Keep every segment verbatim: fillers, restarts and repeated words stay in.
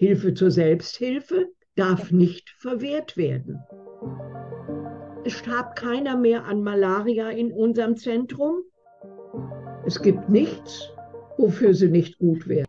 Hilfe zur Selbsthilfe darf nicht verwehrt werden. Es starb keiner mehr an Malaria in unserem Zentrum. Es gibt nichts, wofür sie nicht gut wäre.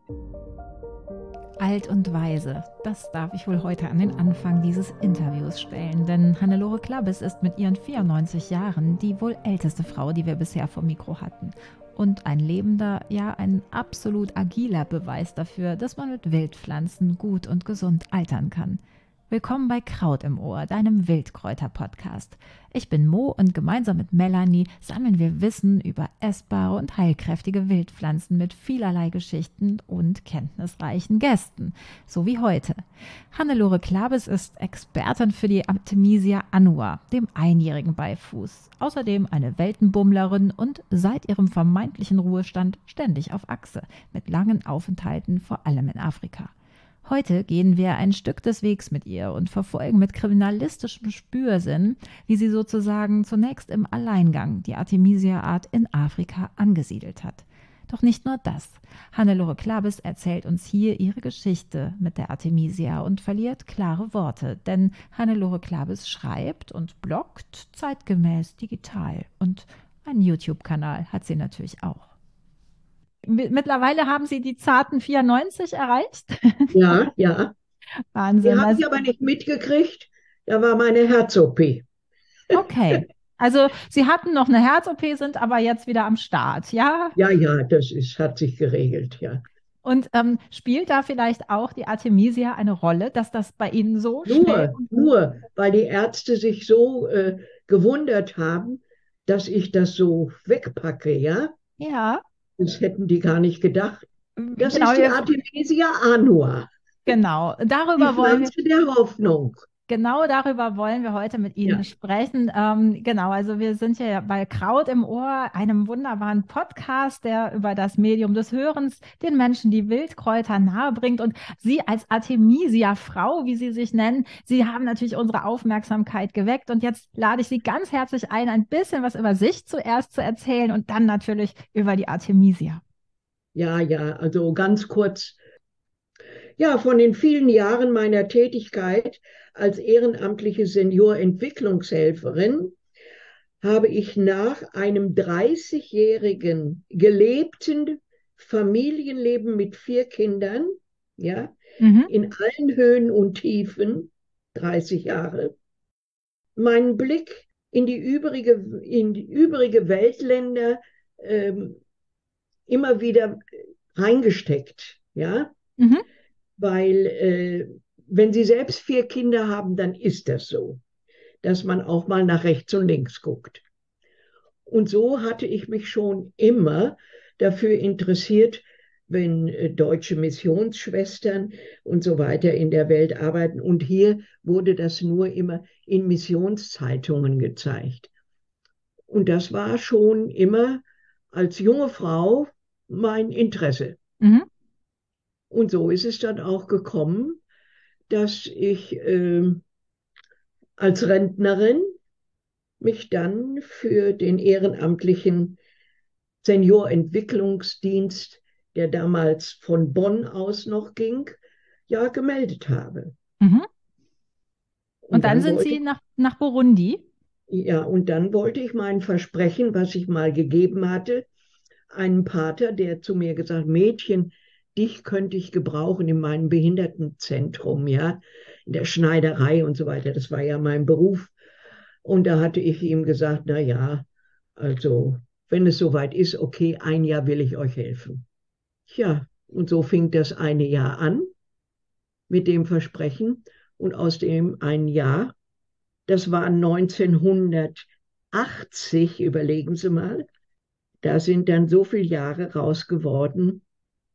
Alt und weise, das darf ich wohl heute an den Anfang dieses Interviews stellen, denn Hannelore Klabbes ist mit ihren vierundneunzig Jahren die wohl älteste Frau, die wir bisher vor Mikro hatten. Und ein lebender, ja ein absolut agiler Beweis dafür, dass man mit Wildpflanzen gut und gesund altern kann. Willkommen bei Kraut im Ohr, deinem Wildkräuter-Podcast. Ich bin Mo und gemeinsam mit Melanie sammeln wir Wissen über essbare und heilkräftige Wildpflanzen mit vielerlei Geschichten und kenntnisreichen Gästen, so wie heute. Hannelore Klabbes ist Expertin für die Artemisia annua, dem einjährigen Beifuß. Außerdem eine Weltenbummlerin und seit ihrem vermeintlichen Ruhestand ständig auf Achse, mit langen Aufenthalten vor allem in Afrika. Heute gehen wir ein Stück des Wegs mit ihr und verfolgen mit kriminalistischem Spürsinn, wie sie sozusagen zunächst im Alleingang die Artemisia-Art in Afrika angesiedelt hat. Doch nicht nur das. Hannelore Klabbes erzählt uns hier ihre Geschichte mit der Artemisia und verliert klare Worte, denn Hannelore Klabbes schreibt und bloggt zeitgemäß digital und einen YouTube-Kanal hat sie natürlich auch. Mittlerweile haben Sie die zarten vierundneunzig erreicht. Ja, ja. Wahnsinn. Die habe Also, ich aber nicht mitgekriegt. Da war meine Herz-O P. okay. Also Sie hatten noch eine Herz-O P, sind aber jetzt wieder am Start, ja? Ja, ja, das ist, hat sich geregelt, ja. Und ähm, spielt da vielleicht auch die Artemisia eine Rolle, dass das bei Ihnen so schnell Nur, und gut... nur, weil die Ärzte sich so äh, gewundert haben, dass ich das so wegpacke, ja. Ja, Das hätten die gar nicht gedacht. Das genau, ist die Artemisia annua, genau. die Darüber wollen wir Pflanze der Hoffnung. Genau darüber wollen wir heute mit Ihnen Ja, sprechen. Ähm, genau, also wir sind ja bei Kraut im Ohr, einem wunderbaren Podcast, der über das Medium des Hörens den Menschen die Wildkräuter nahebringt. Und Sie als Artemisia-Frau, wie Sie sich nennen, Sie haben natürlich unsere Aufmerksamkeit geweckt. Und jetzt lade ich Sie ganz herzlich ein, ein bisschen was über sich zuerst zu erzählen und dann natürlich über die Artemisia. ja, ja, also ganz kurz. Ja, von den vielen Jahren meiner Tätigkeit als ehrenamtliche Seniorentwicklungshelferin habe ich nach einem dreißigjährigen gelebten Familienleben mit vier Kindern, ja, Mhm. in allen Höhen und Tiefen, dreißig Jahre, meinen Blick in die übrige, in die übrige Weltländer ähm, immer wieder reingesteckt, ja. Mhm. Weil äh, wenn Sie selbst vier Kinder haben, dann ist das so, dass man auch mal nach rechts und links guckt. Und so hatte ich mich schon immer dafür interessiert, wenn äh, deutsche Missionsschwestern und so weiter in der Welt arbeiten. Und hier wurde das nur immer in Missionszeitungen gezeigt. Und das war schon immer als junge Frau mein Interesse. Mhm. Und so ist es dann auch gekommen, dass ich äh, als Rentnerin mich dann für den ehrenamtlichen Seniorentwicklungsdienst, der damals von Bonn aus noch ging, ja gemeldet habe. Mhm. Und Und dann dann sind wollte Sie nach, nach Burundi. ja, und dann wollte ich mein Versprechen, was ich mal gegeben hatte, einem Pater, der zu mir gesagt, Mädchen, dich könnte ich gebrauchen in meinem Behindertenzentrum, ja, in der Schneiderei und so weiter. Das war ja mein Beruf. Und da hatte ich ihm gesagt, na ja, also wenn es soweit ist, okay, ein Jahr will ich euch helfen. Ja, und so fing das eine Jahr an mit dem Versprechen und aus dem ein Jahr, das war neunzehnhundertachtzig, überlegen Sie mal, da sind dann so viele Jahre raus geworden,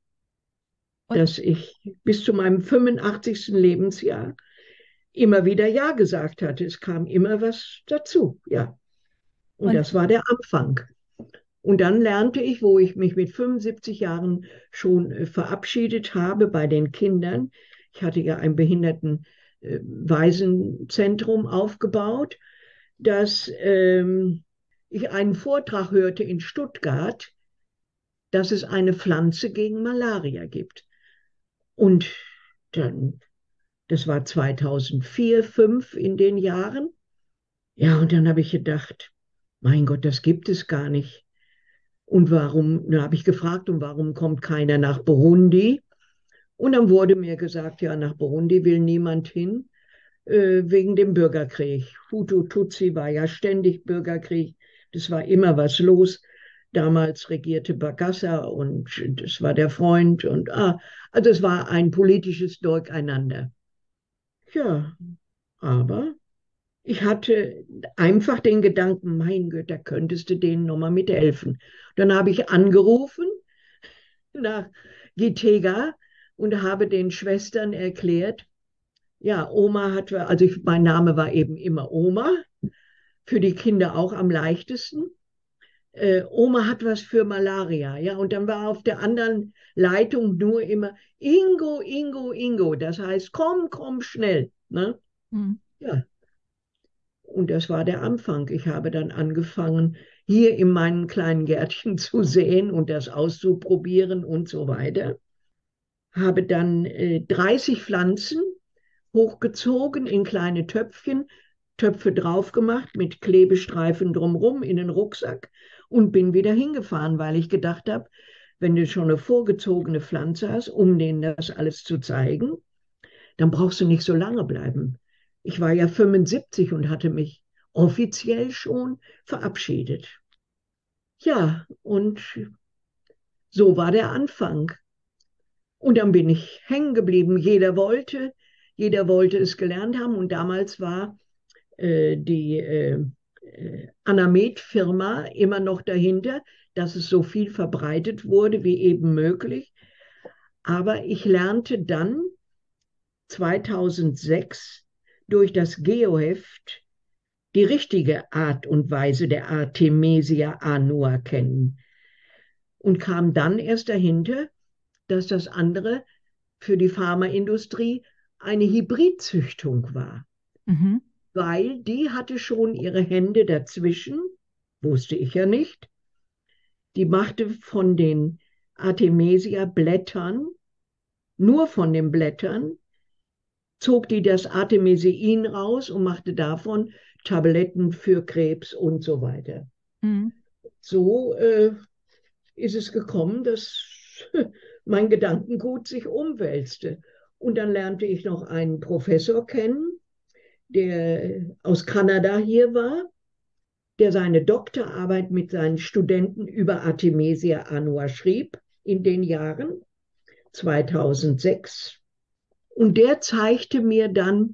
Und dass ich bis zu meinem fünfundachtzigsten Lebensjahr immer wieder Ja gesagt hatte. Es kam immer was dazu, ja. Und Und das war der Anfang. Und dann lernte ich, wo ich mich mit fünfundsiebzig Jahren schon äh, verabschiedet habe bei den Kindern. Ich hatte ja ein Behindertenwaisenzentrum aufgebaut, dass ähm, ich einen Vortrag hörte in Stuttgart, dass es eine Pflanze gegen Malaria gibt. Und dann, das war zweitausendvier, zweitausendfünf in den Jahren. Ja, und dann habe ich gedacht, mein Gott, das gibt es gar nicht. Und warum, da habe ich gefragt, und warum kommt keiner nach Burundi? Und dann wurde mir gesagt, ja, nach Burundi will niemand hin, äh, wegen dem Bürgerkrieg. Hutu, Tutsi war ja ständig Bürgerkrieg. Das war immer was los. Damals regierte Bagaza und das war der Freund. Und, ah, also es war ein politisches Durcheinander. Ja, aber ich hatte einfach den Gedanken, mein Gott, da könntest du denen nochmal mithelfen. Dann habe ich angerufen nach Gitega und habe den Schwestern erklärt, ja, Oma hat, also ich, mein Name war eben immer Oma, für die Kinder auch am leichtesten. Äh, Oma hat was für Malaria, ja, und dann war auf der anderen Leitung nur immer Ingo, Ingo, Ingo, das heißt, komm, komm schnell, ne? Mhm. Ja, und das war der Anfang. Ich habe dann angefangen, hier in meinem kleinen Gärtchen zu säen und das auszuprobieren und so weiter. Habe dann äh, dreißig Pflanzen hochgezogen in kleine Töpfchen, Töpfe drauf gemacht mit Klebestreifen drumherum in den Rucksack und bin wieder hingefahren, weil ich gedacht habe, wenn du schon eine vorgezogene Pflanze hast, um denen das alles zu zeigen, dann brauchst du nicht so lange bleiben. Ich war ja fünfundsiebzig und hatte mich offiziell schon verabschiedet. Ja, und so war der Anfang. Und dann bin ich hängen geblieben. Jeder wollte, jeder wollte es gelernt haben. Und damals war äh, die äh, äh, Anamed-Firma immer noch dahinter, dass es so viel verbreitet wurde wie eben möglich. Aber ich lernte dann zweitausendsechs durch das Geoheft die richtige Art und Weise der Artemisia annua kennen und kam dann erst dahinter, dass das andere für die Pharmaindustrie eine Hybridzüchtung war, Mhm. weil die hatte schon ihre Hände dazwischen, wusste ich ja nicht, die machte von den Artemisia-Blättern, nur von den Blättern, zog die das Artemisin raus und machte davon Tabletten für Krebs und so weiter. Mhm. So äh, ist es gekommen, dass mein Gedankengut sich umwälzte. Und dann lernte ich noch einen Professor kennen, der aus Kanada hier war, der seine Doktorarbeit mit seinen Studenten über Artemisia annua schrieb in den Jahren zweitausendsechs. Und der zeigte mir dann,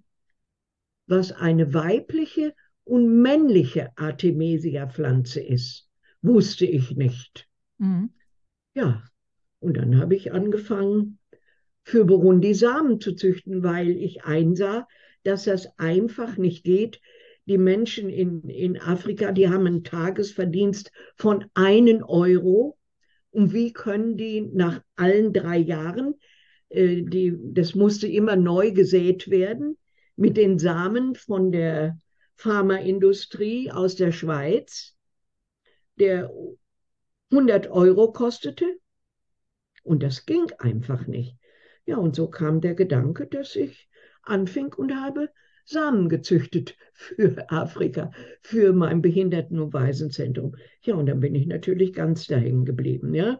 was eine weibliche und männliche Artemisia-Pflanze ist. Wusste ich nicht. Mhm. Ja, und dann habe ich angefangen, für Burundi Samen zu züchten, weil ich einsah, dass das einfach nicht geht. Die Menschen in, in Afrika, die haben einen Tagesverdienst von einen Euro. Und wie können die nach allen drei Jahren, äh, die, das musste immer neu gesät werden, mit den Samen von der Pharmaindustrie aus der Schweiz, der hundert Euro kostete? Und das ging einfach nicht. Ja, und so kam der Gedanke, dass ich anfing und habe Samen gezüchtet für Afrika, für mein Behinderten- und Waisenzentrum. Ja, und dann bin ich natürlich ganz da hängen geblieben, ja.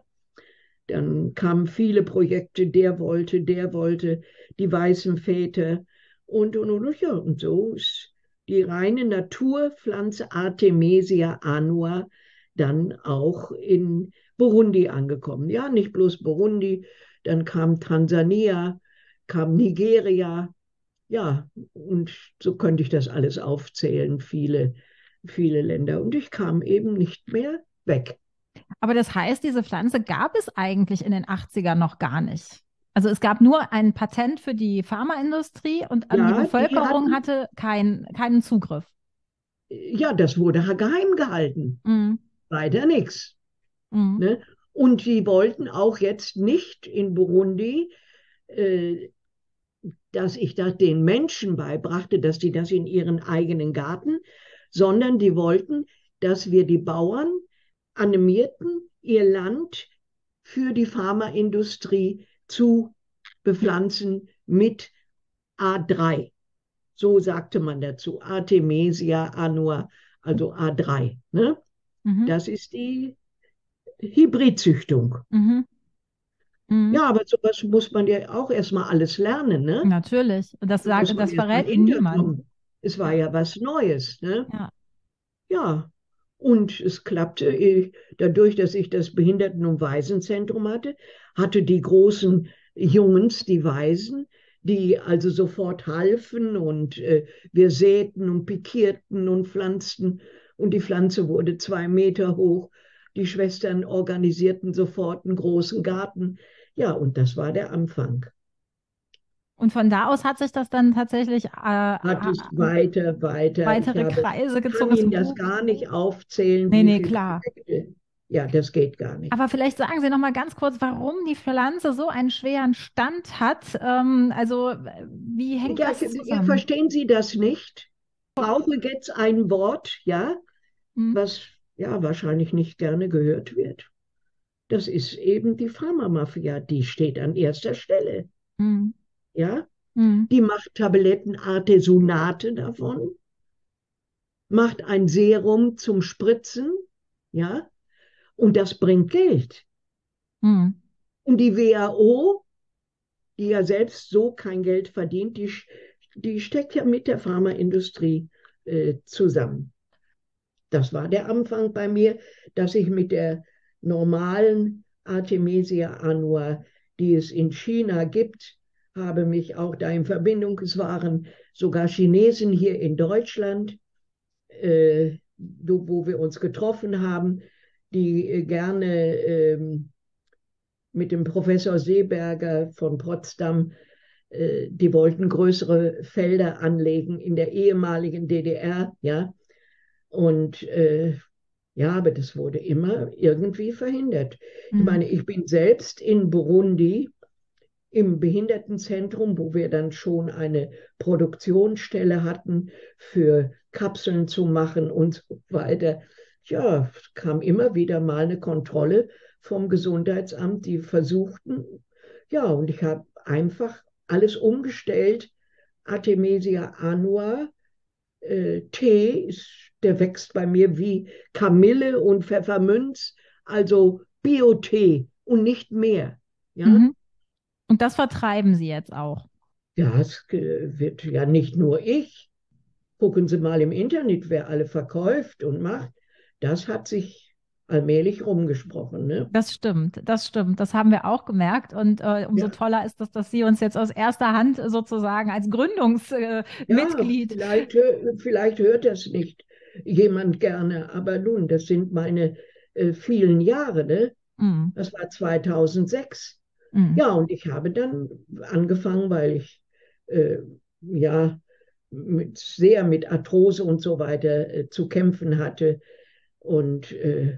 Dann kamen viele Projekte, der wollte, der wollte, die weißen Väter und, und, und, ja, und so ist die reine Naturpflanze Artemisia annua dann auch in Burundi angekommen. Ja, nicht bloß Burundi, dann kam Tansania, kam Nigeria, ja, und so könnte ich das alles aufzählen, viele, viele Länder. Und ich kam eben nicht mehr weg. Aber das heißt, diese Pflanze gab es eigentlich in den achtzigern noch gar nicht. Also es gab nur ein Patent für die Pharmaindustrie und an die Ja, die Bevölkerung hatten, hatte kein, keinen Zugriff. ja, das wurde geheim gehalten. Mhm. Weiter nichts. Mhm. Ne? Und die wollten auch jetzt nicht in Burundi, äh, dass ich das den Menschen beibrachte, dass die das in ihren eigenen Garten, sondern die wollten, dass wir die Bauern animierten, ihr Land für die Pharmaindustrie zu bepflanzen, mit A drei. So sagte man dazu. Artemisia annua, also A drei. Ne? Mhm. Das ist die Hybridzüchtung. Mhm. Mhm. Ja, aber sowas muss man ja auch erstmal alles lernen, ne? Natürlich. Und das Da muss sagt, man das erstmal verrät Ihnen niemand. hinterkommen. Es war Ja, ja was Neues, ne? ja. Ja, und es klappte. Ich, dadurch, dass ich das Behinderten- und Waisenzentrum hatte, hatte die großen Jungs, die Waisen, die also sofort halfen und äh, wir säten und pikierten und pflanzten und die Pflanze wurde zwei Meter hoch. Die Schwestern organisierten sofort einen großen Garten. Ja, und das war der Anfang. Und von da aus hat sich das dann tatsächlich äh, Hat äh, es weiter, weiter. Ich weitere habe, Kreise kann gezogen. Es Ihnen das wuchs. gar nicht aufzählen, Nee, wie nee, viele klar. Projekte. Ja, das geht gar nicht. Aber vielleicht sagen Sie noch mal ganz kurz, warum die Pflanze so einen schweren Stand hat. Ähm, also, äh, wie hängt Ja, das ich, zusammen? verstehen Sie das nicht? Ich brauche jetzt ein Wort, ja, Hm, was ja wahrscheinlich nicht gerne gehört wird. Das ist eben die Pharmamafia, die steht an erster Stelle, hm, ja. hm, Die macht Tabletten, Artesunate davon, macht ein Serum zum Spritzen, ja, und das bringt Geld. hm, Und die W H O, die ja selbst so kein Geld verdient, die, die steckt ja mit der Pharmaindustrie äh, zusammen. Das war der Anfang bei mir, dass ich mit der normalen Artemisia annua, die es in China gibt, habe mich auch da in Verbindung, es waren sogar Chinesen hier in Deutschland, äh, wo wir uns getroffen haben, die äh, gerne ähm, mit dem Professor Seeberger von Potsdam, äh, die wollten größere Felder anlegen in der ehemaligen D D R, ja, und äh, ja, aber das wurde immer irgendwie verhindert. Ich hm, meine, ich bin selbst in Burundi im Behindertenzentrum, wo wir dann schon eine Produktionsstelle hatten für Kapseln zu machen und so weiter. Ja, es kam immer wieder mal eine Kontrolle vom Gesundheitsamt, die versuchten, ja, und ich habe einfach alles umgestellt. Artemisia annua, äh, Tee, ist, der wächst bei mir wie Kamille und Pfefferminz, also Bio-Tee und nicht mehr. Ja, mhm. Und das vertreiben Sie jetzt auch. ja, es äh, wird ja nicht nur ich. Gucken Sie mal im Internet, wer alle verkauft und macht. Das hat sich allmählich rumgesprochen, ne? Das stimmt, das stimmt. Das haben wir auch gemerkt. Und äh, umso Ja, toller ist es, dass Sie uns jetzt aus erster Hand sozusagen als Gründungsmitglied äh, ja, Mitglied. vielleicht, hö- vielleicht hört das nicht jemand gerne, aber nun, das sind meine äh, vielen Jahre, ne? Mm, Das war zweitausendsechs. mm, Ja, und ich habe dann angefangen, weil ich äh, ja mit, sehr mit Arthrose und so weiter äh, zu kämpfen hatte. Und äh,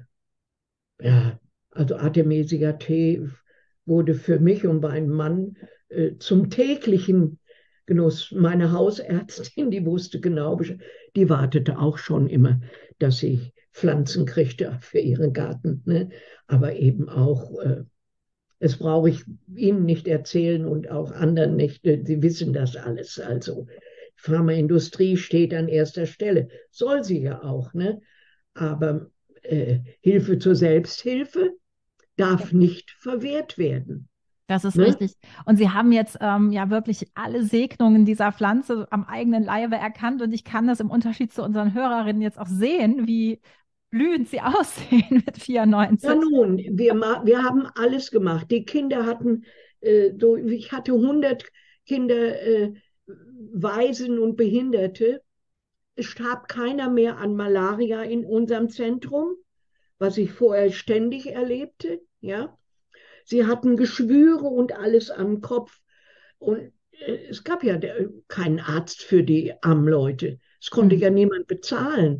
ja, also Artemisia-Tee wurde für mich und meinen Mann äh, zum täglichen Genuss. Meine Hausärztin, die wusste genau, die wartete auch schon immer, dass ich Pflanzen kriegte für ihren Garten. Ne? Aber eben auch, äh, das brauche ich Ihnen nicht erzählen und auch anderen nicht. äh, Sie wissen das alles. Also Pharmaindustrie steht an erster Stelle. Soll sie ja auch, ne? Aber äh, Hilfe zur Selbsthilfe darf nicht verwehrt werden. das ist Ne? richtig. Und Sie haben jetzt ähm, ja wirklich alle Segnungen dieser Pflanze am eigenen Leibe erkannt. Und ich kann das im Unterschied zu unseren Hörerinnen jetzt auch sehen, wie blühend sie aussehen mit Ja, vierundneunzig. nun, wir, wir haben alles gemacht. Die Kinder hatten, äh, so, ich hatte hundert Kinder, äh, Waisen und Behinderte. Es starb keiner mehr an Malaria in unserem Zentrum, was ich vorher ständig erlebte. Ja, sie hatten Geschwüre und alles am Kopf. Und äh, es gab ja keinen Arzt für die armen Leute. Es konnte Hm, ja niemand bezahlen.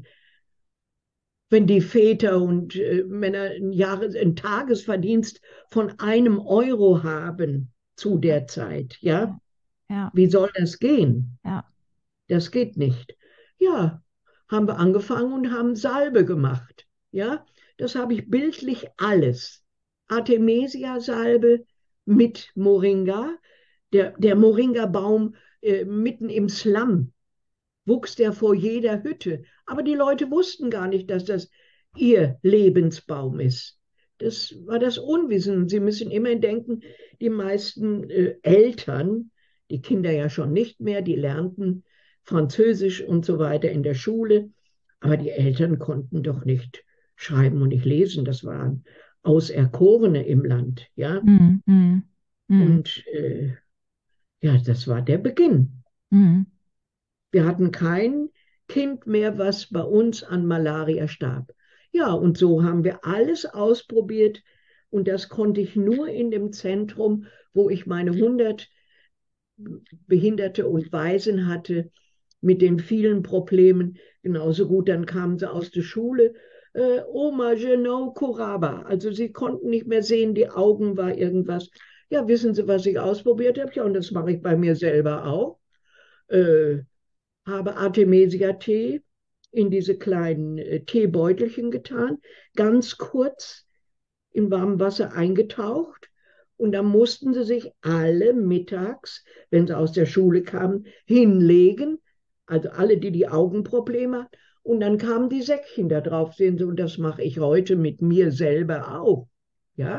Wenn die Väter und äh, Männer ein, Jahres-, ein Tagesverdienst von einem Euro haben zu ja, der Zeit, ja, ja, ja, wie soll das gehen? ja. Das geht nicht. Ja, haben wir angefangen und haben Salbe gemacht. Ja, das habe ich bildlich alles. Artemisia-Salbe mit Moringa, Der, der Moringa-Baum äh, mitten im Slum wuchs der vor jeder Hütte. Aber die Leute wussten gar nicht, dass das ihr Lebensbaum ist. Das war das Unwissen. Sie müssen immer denken, die meisten äh, Eltern, die Kinder ja schon nicht mehr, die lernten Französisch und so weiter in der Schule. Aber die Eltern konnten doch nicht schreiben und nicht lesen. Das waren Auserkorene im Land, ja. Mhm. Mhm. Mhm. Und äh, ja, das war der Beginn. Mhm. Wir hatten kein Kind mehr, was bei uns an Malaria starb. Ja, und so haben wir alles ausprobiert. Und das konnte ich nur in dem Zentrum, wo ich meine hundert Behinderte und Waisen hatte, mit den vielen Problemen. Genauso gut, dann kamen sie aus der Schule. Äh, Oma, je know Kuraba. Also sie konnten nicht mehr sehen, die Augen war irgendwas. Ja, wissen Sie, was ich ausprobiert habe? Ja, und das mache ich bei mir selber auch. Äh, Habe Artemisia-Tee in diese kleinen äh, Teebeutelchen getan, ganz kurz in warmem Wasser eingetaucht. Und dann mussten sie sich alle mittags, wenn sie aus der Schule kamen, hinlegen. Also alle, die die Augenprobleme hatten. Und dann kamen die Säckchen da drauf, sehen Sie, und das mache ich heute mit mir selber auch, ja,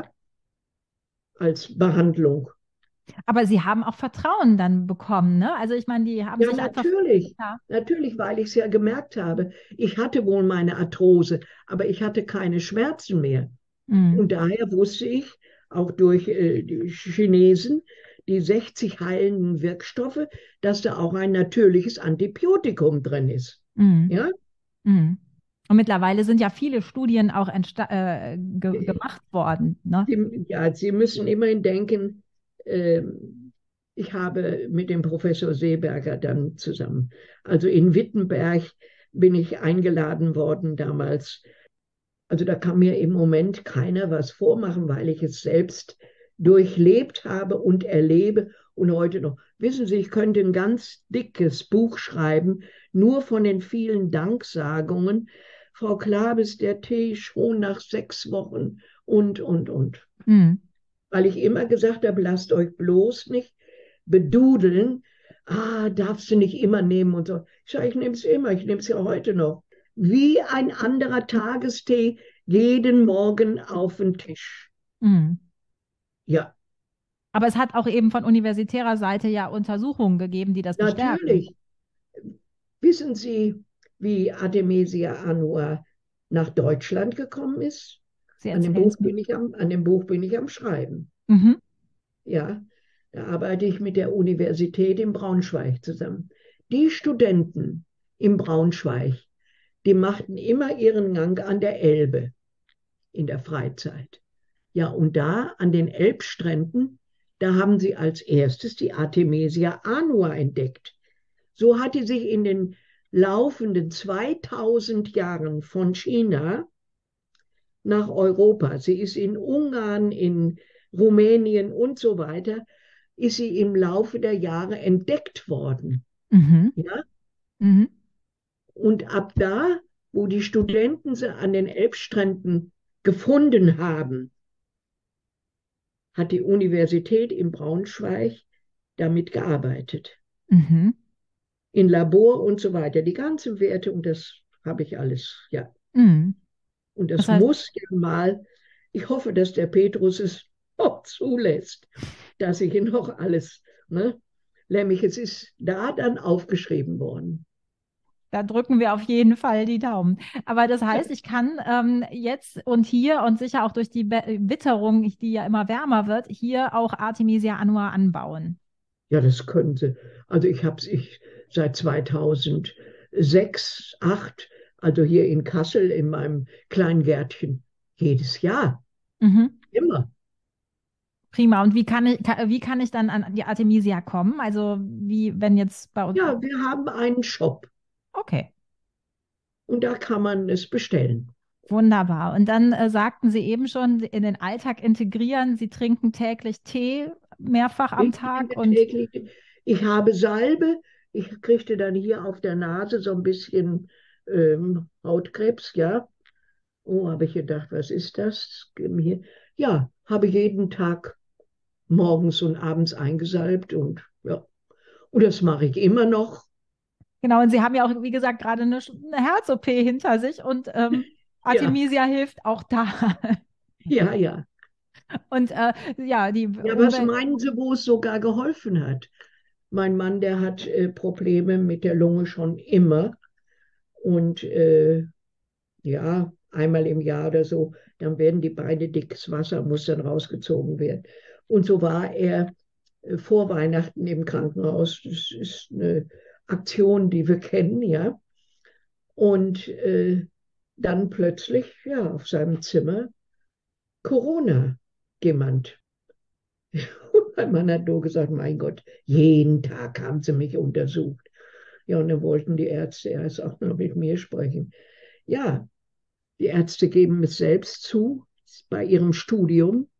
als Behandlung. Aber Sie haben auch Vertrauen dann bekommen, ne? Also ich meine, die haben Ja, sich einfach, natürlich. ja. Natürlich, weil ich es ja gemerkt habe. Ich hatte wohl meine Arthrose, aber ich hatte keine Schmerzen mehr. Mhm. Und daher wusste ich, auch durch äh, die Chinesen, die sechzig heilenden Wirkstoffe, dass da auch ein natürliches Antibiotikum drin ist. Mhm. Ja? Mhm. Und mittlerweile sind ja viele Studien auch entsta- äh, ge Äh, gemacht worden, ne? Sie, ja, Sie müssen immerhin denken, ähm, ich habe mit dem Professor Seeberger dann zusammen, also in Wittenberg bin ich eingeladen worden damals. Also da kann mir im Moment keiner was vormachen, weil ich es selbst durchlebt habe und erlebe und heute noch. Wissen Sie, ich könnte ein ganz dickes Buch schreiben, nur von den vielen Danksagungen. Frau Klabes, der Tee schon nach sechs Wochen und, und, und. Mhm. Weil ich immer gesagt habe, lasst euch bloß nicht bedudeln. Ah, darfst du nicht immer nehmen und so. Ich sage, ich nehme es immer, ich nehme es ja heute noch. Wie ein anderer Tagestee jeden Morgen auf den Tisch. Mhm. Ja, Aber es hat auch eben von universitärer Seite ja Untersuchungen gegeben, die das bestärken. natürlich. Wissen Sie, wie Artemisia annua nach Deutschland gekommen ist? Sie An dem erzählen Buch es mir. bin ich am, an dem Buch bin ich am Schreiben. Mhm. Ja, da arbeite ich mit der Universität in Braunschweig zusammen. Die Studenten in Braunschweig, die machten immer ihren Gang an der Elbe in der Freizeit. Ja, und da an den Elbstränden, da haben sie als erstes die Artemisia annua entdeckt. So hat die sich in den laufenden zweitausend Jahren von China nach Europa, sie ist in Ungarn, in Rumänien und so weiter, ist sie im Laufe der Jahre entdeckt worden. Mhm. Ja? Mhm. Und ab da, wo die Studenten sie an den Elbstränden gefunden haben, hat die Universität in Braunschweig damit gearbeitet. Mhm. In Labor und so weiter. Die ganzen Werte und das habe ich alles, ja. Mhm. Und Das das heißt, muss ja mal, ich hoffe, dass der Petrus es auch zulässt, dass ich ihn noch alles, ne? Nämlich es ist da dann aufgeschrieben worden. da drücken wir auf jeden Fall die Daumen. Aber das heißt, ich kann ähm, jetzt und hier und sicher auch durch die Be Witterung, die ja immer wärmer wird, hier auch Artemisia annua anbauen. Ja, das können Sie. Also ich habe es ich, seit zweitausendsechs, acht, also hier in Kassel in meinem kleinen Gärtchen, jedes Jahr, Mhm. immer. Prima. Und wie kann ich, ka- wie kann ich dann an die Artemisia kommen? Also wie, wenn jetzt bei uns. Ja, wir haben einen Shop Okay, und da kann man es bestellen. wunderbar. Und dann äh, sagten Sie eben schon, in den Alltag integrieren. Sie trinken täglich Tee mehrfach am Ich Tag trinke und täglich, ich habe Salbe, ich kriegte dann hier auf der Nase so ein bisschen ähm, Hautkrebs, ja. Oh, habe ich gedacht, was ist das? Hier. Ja, habe jeden Tag morgens und abends eingesalbt und ja, und das mache ich immer noch. Genau, und Sie haben ja auch, wie gesagt, gerade eine, eine Herz-O P hinter sich und ähm, Ja, Artemisia hilft auch da. ja, ja. Und äh, ja, die Ja, was Umwelt. meinen Sie, wo es sogar geholfen hat? Mein Mann, der hat äh, Probleme mit der Lunge schon immer. Und äh, ja, einmal im Jahr oder so, dann werden die Beine dick, das Wasser muss dann rausgezogen werden. Und so war er äh, vor Weihnachten im Krankenhaus. Das ist eine Aktion, die wir kennen, ja. Und äh, dann plötzlich, ja, auf seinem Zimmer Corona jemand. Und mein Mann hat nur gesagt, mein Gott, jeden Tag haben sie mich untersucht. Ja, und dann wollten die Ärzte erst auch noch mit mir sprechen. Ja, die Ärzte geben es selbst zu, bei ihrem Studium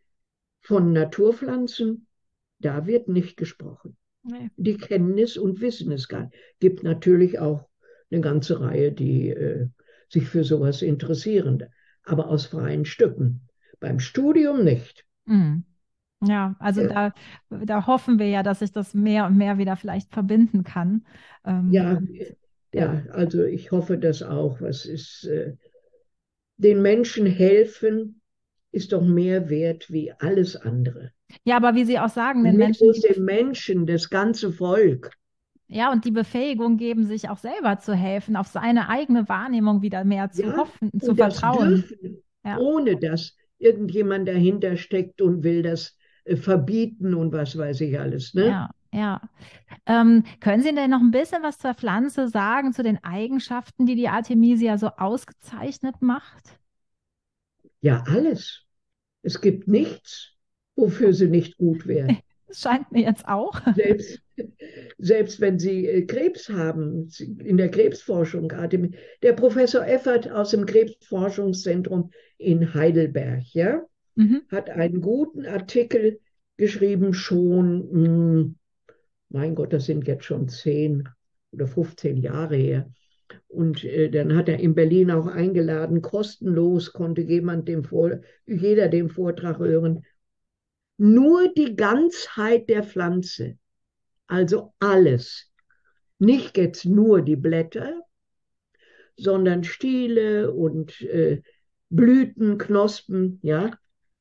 von Naturpflanzen, da wird nicht gesprochen. Nee. Die kennen es und wissen es gar nicht. Gibt natürlich auch eine ganze Reihe, die äh, sich für sowas interessieren, aber aus freien Stücken. Beim Studium nicht. Mhm. Ja, also Ja, da, da hoffen wir ja, dass sich das mehr und mehr wieder vielleicht verbinden kann. Ähm, ja, und ja. ja, also ich hoffe das auch. Was ist, äh, den Menschen helfen ist doch mehr wert wie alles andere. Ja, aber wie Sie auch sagen, Und den nicht Menschen bloß die, den Menschen, das ganze Volk. ja, und die Befähigung geben, sich auch selber zu helfen, auf seine eigene Wahrnehmung wieder mehr zu Ja, hoffen, zu und das vertrauen. dürfen, Ja, ohne dass irgendjemand dahinter steckt und will das äh, verbieten und was weiß ich alles, ne? ja, ja. Ähm, können Sie denn noch ein bisschen was zur Pflanze sagen, zu den Eigenschaften, die die Artemisia so ausgezeichnet macht? Ja, alles. Es gibt nichts, wofür sie nicht gut wäre. Das scheint mir jetzt auch. Selbst, selbst wenn sie äh, Krebs haben, in der Krebsforschung, gerade der Professor Effert aus dem Krebsforschungszentrum in Heidelberg, ja, Mhm. hat einen guten Artikel geschrieben, schon, mh, mein Gott, das sind jetzt schon zehn oder fünfzehn Jahre her. Und äh, dann hat er in Berlin auch eingeladen, kostenlos konnte jemand dem Vor jeder den Vortrag hören. Nur die Ganzheit der Pflanze, also alles, nicht jetzt nur die Blätter, sondern Stiele und äh, Blüten, Knospen, ja,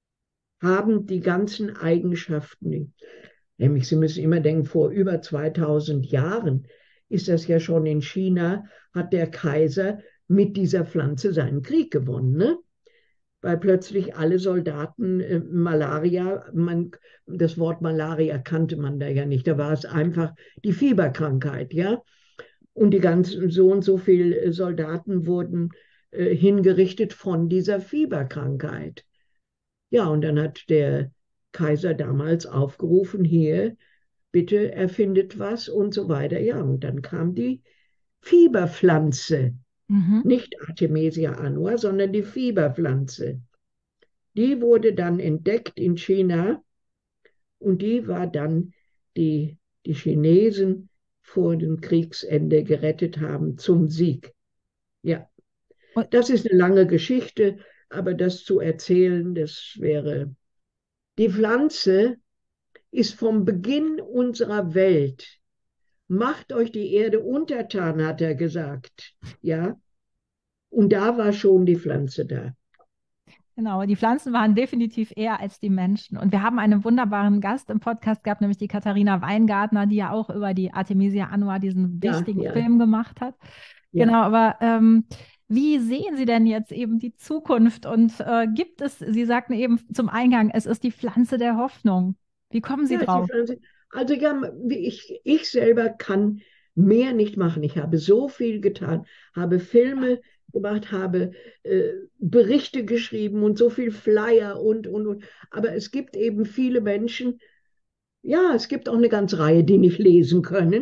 haben die ganzen Eigenschaften. Nämlich, Sie müssen immer denken, vor über zweitausend Jahren ist das ja schon in China, hat der Kaiser mit dieser Pflanze seinen Krieg gewonnen, ne? Weil plötzlich alle Soldaten äh, Malaria, man, das Wort Malaria kannte man da ja nicht, da war es einfach die Fieberkrankheit, ja? Und die ganzen so und so viele Soldaten wurden äh, hingerichtet von dieser Fieberkrankheit. Ja, und dann hat der Kaiser damals aufgerufen, hier, bitte erfindet was und so weiter. Ja, und dann kam die Fieberpflanze, Mhm. nicht Artemisia annua, sondern die Fieberpflanze. Die wurde dann entdeckt in China und die war dann die, die Chinesen vor dem Kriegsende gerettet haben zum Sieg. Ja, Und, das ist eine lange Geschichte, aber das zu erzählen, das wäre. Die Pflanze ist vom Beginn unserer Welt. Macht euch die Erde untertan, hat er gesagt. Ja, und da war schon die Pflanze da. genau, die Pflanzen waren definitiv eher als die Menschen. Und wir haben einen wunderbaren Gast im Podcast gehabt, nämlich die Katharina Weingartner, die ja auch über die Artemisia annua diesen Ja, wichtigen ja, Film gemacht hat. ja. Genau, aber ähm, wie sehen Sie denn jetzt eben die Zukunft? Und äh, gibt es, Sie sagten eben zum Eingang, es ist die Pflanze der Hoffnung. Wie kommen Sie Ja, die drauf? Pflanze. Also ja, ich, ich selber kann mehr nicht machen. Ich habe so viel getan, habe Filme gemacht, habe äh, Berichte geschrieben und so viel Flyer und, und, und. Aber es gibt eben viele Menschen, ja, es gibt auch eine ganze Reihe, die nicht lesen können,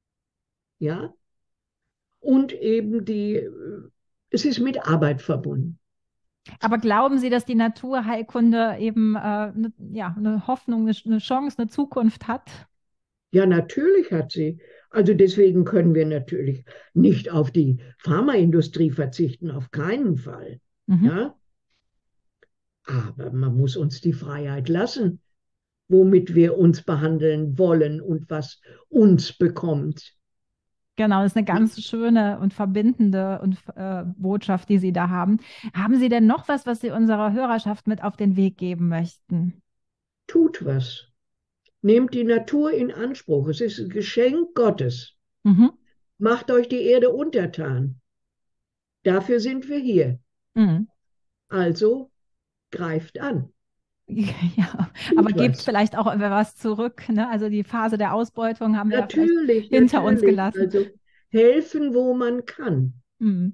ja, und eben die, äh, es ist mit Arbeit verbunden. Aber glauben Sie, dass die Naturheilkunde eben äh, ne, ja, eine Hoffnung, eine, eine Chance, eine Zukunft hat? Ja, natürlich hat sie. Also deswegen können wir natürlich nicht auf die Pharmaindustrie verzichten, auf keinen Fall. Mhm. Ja, aber man muss uns die Freiheit lassen. womit wir uns behandeln wollen und was uns bekommt. Genau, das ist eine ganz schöne und verbindende und, äh, Botschaft, die Sie da haben. Haben Sie denn noch was, was Sie unserer Hörerschaft mit auf den Weg geben möchten? Tut was. Nehmt die Natur in Anspruch. Es ist ein Geschenk Gottes. Mhm. Macht euch die Erde untertan. Dafür sind wir hier. Mhm. Also greift an. Ja, aber Tut gebt was. vielleicht auch was zurück, ne? Also die Phase der Ausbeutung haben wir ja vielleicht Natürlich, hinter uns natürlich. gelassen. Also helfen, wo man kann. Mhm.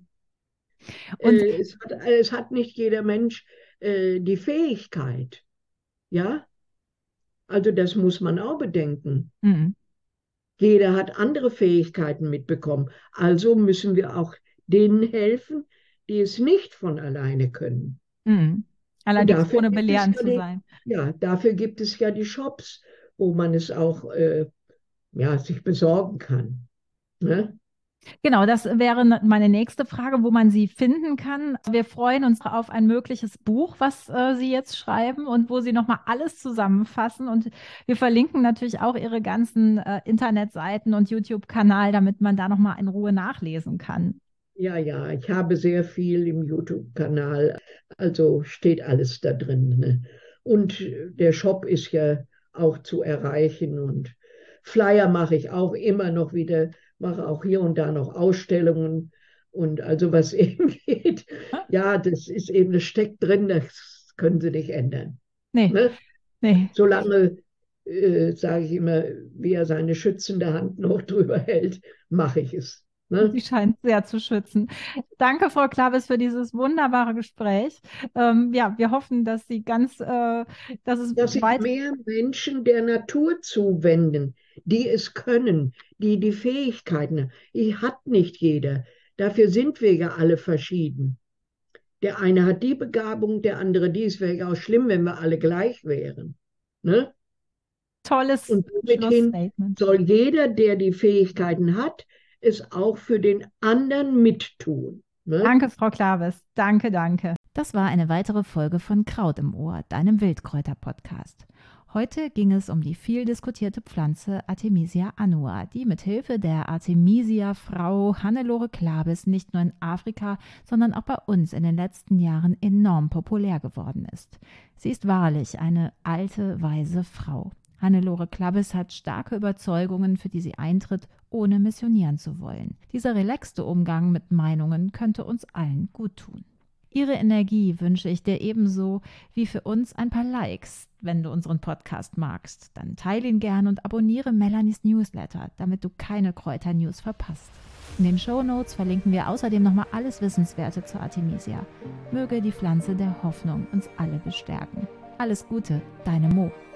Und Äh, es hat, es hat nicht jeder Mensch äh, die Fähigkeit. Ja, also das muss man auch bedenken. mhm. Jeder hat andere Fähigkeiten mitbekommen. Also müssen wir auch denen helfen, die es nicht von alleine können. Mhm. Und Allerdings dafür ohne gibt es belehrend ja zu die, sein. ja, dafür gibt es ja die Shops, wo man es auch äh, ja, sich besorgen kann. Ne? Genau, das wäre ne- meine nächste Frage, wo man Sie finden kann. Wir freuen uns auf ein mögliches Buch, was äh, Sie jetzt schreiben und wo Sie nochmal alles zusammenfassen. Und wir verlinken natürlich auch Ihre ganzen äh, Internetseiten und YouTube-Kanal, damit man da nochmal in Ruhe nachlesen kann. Ja, ja, ich habe sehr viel im YouTube-Kanal, also steht alles da drin. Ne? Und der Shop ist ja auch zu erreichen und Flyer mache ich auch immer noch wieder, mache auch hier und da noch Ausstellungen und also was eben geht. Ja, das ist eben, das steckt drin, das können Sie nicht ändern. Nee, Ne? nee. Solange, äh, sage ich immer, wie er seine schützende Hand noch drüber hält, mache ich es. Sie Ne? scheint sehr zu schützen. Danke, Frau Klabes, für dieses wunderbare Gespräch. Ähm, ja, wir hoffen, dass Sie ganz, äh, dass es Dass sich weit. mehr Menschen der Natur zuwenden, die es können, die die Fähigkeiten haben. Die hat nicht jeder. Dafür sind wir ja alle verschieden. Der eine hat die Begabung, der andere die. Es wäre ja auch schlimm, wenn wir alle gleich wären. Ne? Tolles Und mithin Schlussstatement. soll jeder, der die Fähigkeiten hat, es auch für den anderen mittun. Ne? Danke, Frau Klabes. Danke, danke. Das war eine weitere Folge von Kraut im Ohr, deinem Wildkräuter-Podcast. Heute ging es um die viel diskutierte Pflanze Artemisia annua, die mit Hilfe der Artemisia-Frau Hannelore Klabes nicht nur in Afrika, sondern auch bei uns in den letzten Jahren enorm populär geworden ist. Sie ist wahrlich eine alte, weise Frau. Hannelore Klabes hat starke Überzeugungen, für die sie eintritt, ohne missionieren zu wollen. Dieser relaxte Umgang mit Meinungen könnte uns allen gut tun. Ihre Energie wünsche ich dir ebenso wie für uns ein paar Likes, wenn du unseren Podcast magst. Dann teile ihn gern und abonniere Melanies Newsletter, damit du keine Kräuter-News verpasst. In den Shownotes verlinken wir außerdem nochmal alles Wissenswerte zur Artemisia. Möge die Pflanze der Hoffnung uns alle bestärken. Alles Gute, deine Mo.